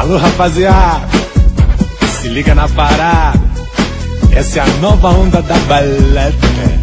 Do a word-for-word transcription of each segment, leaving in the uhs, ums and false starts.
Alô, rapaziada, se liga na parada. Essa é a nova onda da balada.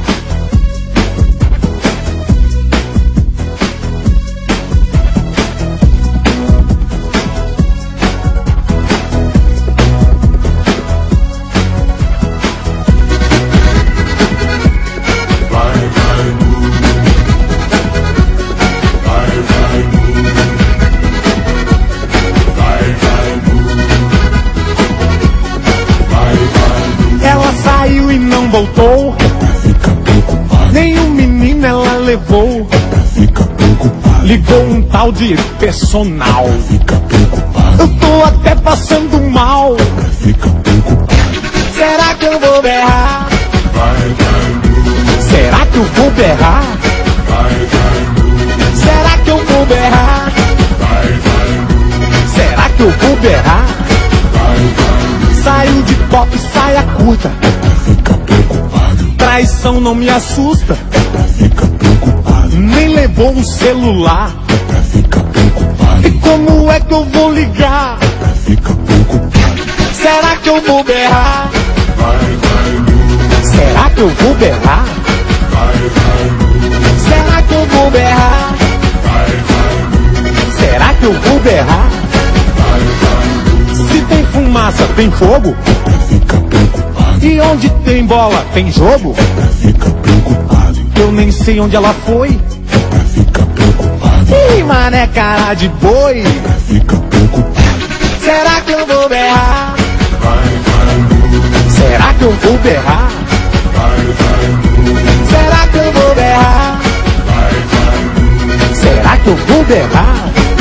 Saiu e não voltou. Fica preocupado. Nenhum menino ela levou. Fica preocupado. Ligou um tal de personal. Fica preocupado. Eu tô até passando mal. Fica preocupado. Será que eu vou berrar? Vai, vai, Será que eu vou berrar? vai, vai, Será que eu vou berrar? vai, vai, Será que eu vou berrar? vai, vai. Saiu de pop, saia curta. Fica preocupado. Traição não me assusta. Fica preocupado. Nem levou um celular. Fica preocupado. E como é que eu vou ligar? Fica preocupado. Será que eu vou berrar? Vai, vai, Será que eu vou berrar? vai, vai, Será que eu vou berrar? vai, vai, Será que eu vou berrar? vai, vai. Se tem fumaça, tem fogo? Fica preocupado. E onde tem bola, tem jogo? Fica preocupado. Eu nem sei onde ela foi. Fica preocupado. Ih, mané, cara de boi. Fica preocupado. Será que eu vou berrar? Vai, vai, Será que eu vou berrar? vai, vai, Será que eu vou berrar? vai, vai, Será que eu vou berrar?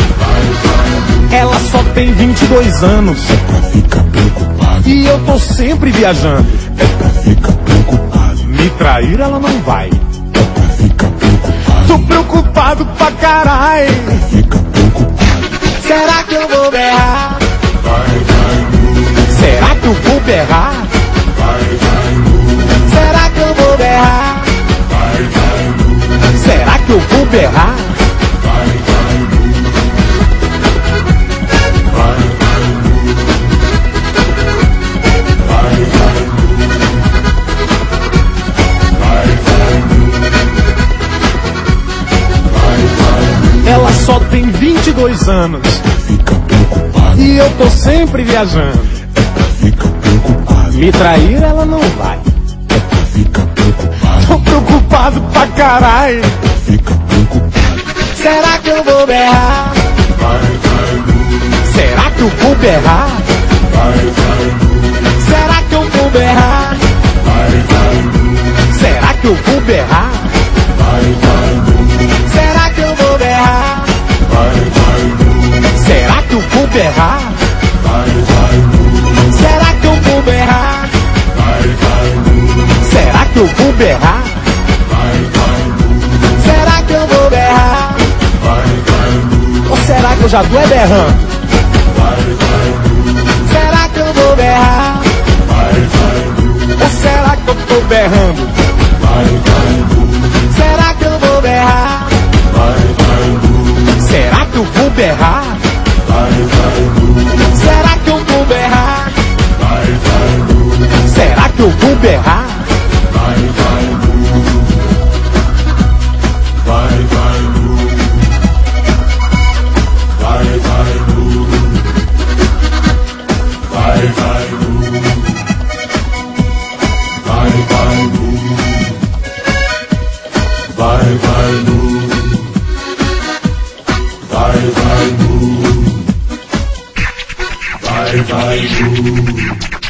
Ela só tem vinte e dois anos. fica preocupado. E eu tô sempre viajando. Fica preocupado. Me trair ela não vai. Fica preocupado. Tô preocupado pra caralho. Fica preocupado. Será que eu vou berrar? Vai, vai, Será que eu vou berrar? vai, vai, Será que eu vou berrar? vai, vai, Será que eu vou berrar? vai, Ela só tem vinte e dois anos. fica preocupado. E eu tô sempre viajando. Fica preocupado. Me trair ela não vai. Fica preocupado. Tô preocupado pra caralho. Fica preocupado. Será que eu vou berrar? Vai, vai, Será que eu vou berrar? vai, vai, Será que eu vou berrar? vai, vai, Será que eu vou berrar? vai, vai, Será que eu vou berrar? vai, vai, Será que eu vou berrar? vai, vai, Será que eu vou berrar? vai, vai, Será que eu vou berrar? vai, vai, Será que eu vou berrar? vai, vai, Ou será que eu já tô é berrando? vai, vai, Será que eu vou berrar? vai, vai, Ou será que eu tô berrando? vai, vai, Será que eu vou berrar? vai, vai, Será que eu vou berrar? vai, vai, Será que eu vou berrar? vai, vai, Será que eu vou berrar? vai, vai, vai, vai, vai, vai, vai, vai, vai, vai, vai, vai, vai, vai, vai, vai,